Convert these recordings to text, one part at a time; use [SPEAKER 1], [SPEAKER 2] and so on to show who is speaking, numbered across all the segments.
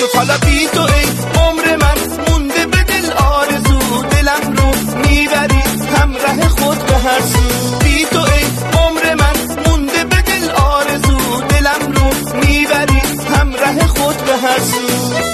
[SPEAKER 1] تو، حالا بی تو ای عمر من مونده به دل آرزو، دلم رو میبری همراه خود به هر سو. بی تو ای عمر من مونده به دل آرزو، دلم رو میبری همراه خود به هر سو.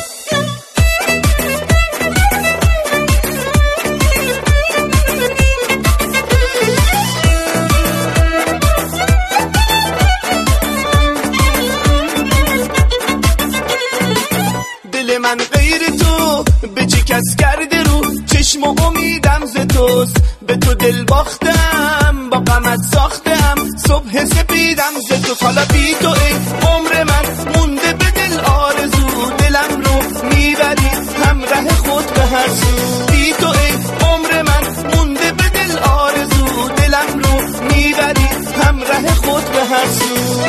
[SPEAKER 1] دل من غیر تو به چه کس کرده رو، چشم و امیدم ز توست، به تو دل باختم با غمت ساختم، صبح سپیدم ز تو. حالا بی تو ای عمر من مونده به دل آرزو، دلم رو میبری همراه خود به هر سو. بی تو ای عمر من مونده به دل آرزو، دلم رو میبری همراه خود به هر سو.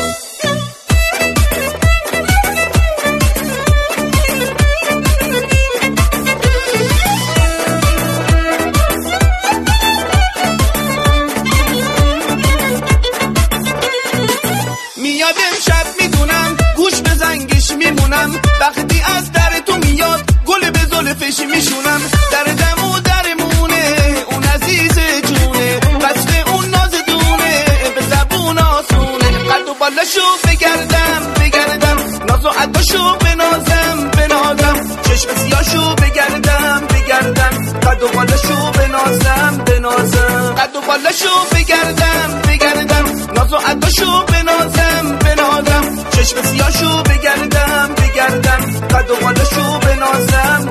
[SPEAKER 1] میاد امشب میدونم گوش به زنگش میمونم، وقتی از در تو میاد گل به زلفش میشونم. دردم و درمونه اون عزیز جونه، وصف اون ناز دونه به زبون آسونه. قد و بالاشو بگردم ناز و عداشو بنازم چشم سیاشو بگردم قد و بالاشو بنازم قد و بالاشو بگردم ناز و عداشو بنازم چشم سیاشو بگردم قد و بالاشو بنازم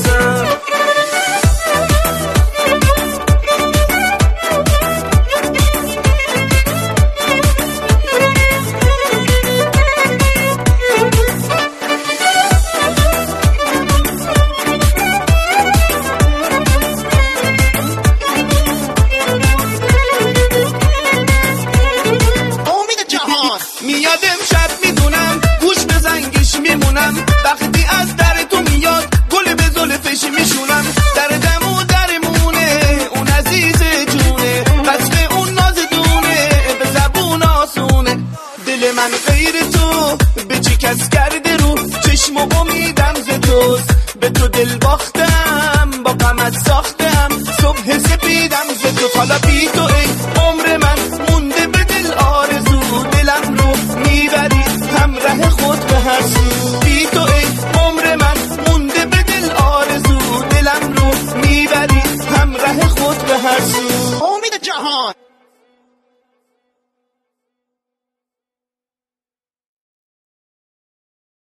[SPEAKER 1] میاد امشب میدونم گوش به زنگش میمونم، وقتی از در تو میاد گل به زلفش میشونم. دردم و درمونه اون عزیز جونه، وصف اون ناز دونه به زبون آسونه. دل من غیر تو به چه کس کرده رو، چشم و امیدم ز توست، به تو دل باختم با غمت ساختم، صبح سپیدم ز تو. حالا بی تو ای عمر من مونده به دل آرزو، دلم رو میبری همراه خود به هر سو. بی تو ای عمر من مونده به دل آرزو، دلم رو میبری همراه خود به هر سو.
[SPEAKER 2] امید جهان